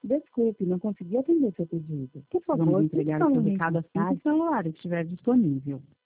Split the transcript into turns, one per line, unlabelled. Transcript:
Desculpe, não consegui atender seu pedido. Por
Vamos
favor,
entregar o seu recado assim que o celular estiver disponível.